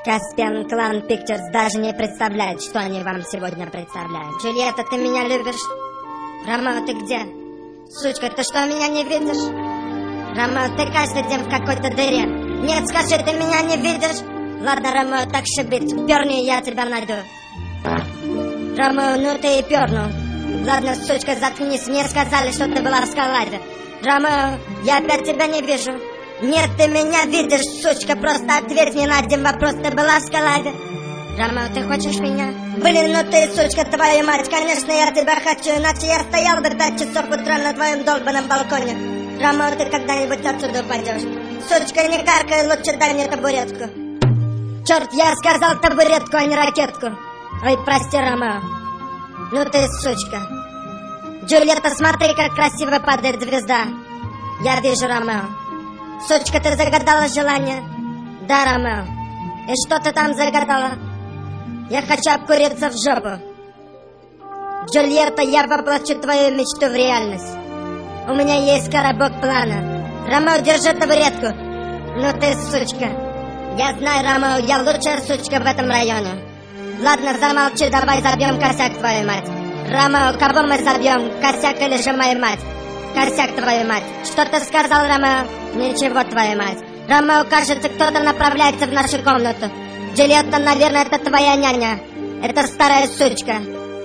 Caspian Clan Pictures даже не представляет, что они вам сегодня представляют. Джульетта, ты меня любишь? Ромео, ты где? Сучка, ты что, меня не видишь? Ромео, ты каждый день в какой-то дыре. Нет, скажи, ты меня не видишь? Ладно, Ромео, так шибит, перни, я тебя найду. Ромео, ну ты и пернул. Ладно, сучка, заткнись, мне сказали, что ты была в Скаладе. Ромео, я опять тебя не вижу. Нет, ты меня видишь, сучка, просто ответь мне на один вопрос, ты была в Скаладе? Ромео, ты хочешь меня? Блин, ну ты, сучка, твою мать, конечно, я тебя хочу, иначе я стоял бы 5 часов утра на твоем долбанном балконе. Ромео, ты когда-нибудь отсюда упадешь? Сучка, не каркай, лучше дай мне табуретку. Черт, я сказал табуретку, а не ракетку. Ой, прости, Ромео. Ну ты, сучка. Джульетта, смотри, как красиво падает звезда. Я вижу, Ромео. Сучка, ты загадала желание? Да, Ромео. И что ты там загадала? Я хочу обкуриться в жопу. Джульетта, я воплощу твою мечту в реальность. У меня есть коробок плана. Ромео, держи табуретку. Ну ты, сучка. Я знаю, Ромео, я лучшая сучка в этом районе. Ладно, замолчи, давай забьем косяк, твою мать. Ромео, кого мы забьем, косяк или же мою мать? Косяк, твою мать. Что ты сказал, Ромео? Ничего, твою мать. Ромео, кажется, кто-то направляется в нашу комнату. Джульетта, наверное, это твоя няня. Это старая сучка.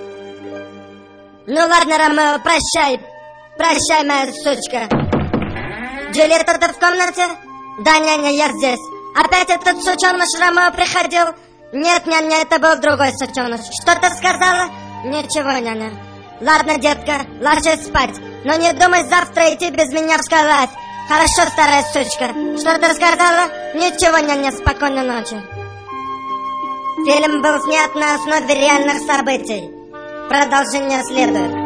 Ну ладно, Ромео, прощай. Прощай, моя сучка. Джульетта, ты в комнате? Да, няня, я здесь. Опять этот сученыш Ромео приходил? Нет, няня, это был другой сученыш. Что ты сказала? Ничего, няня. Ладно, детка, ложись спать. Но не думай завтра идти без меня в Скалад. Хорошо, старая сучка. Что ты сказала? Ничего, няня, спокойной ночи. Фильм был снят на основе реальных событий. Продолжение следует.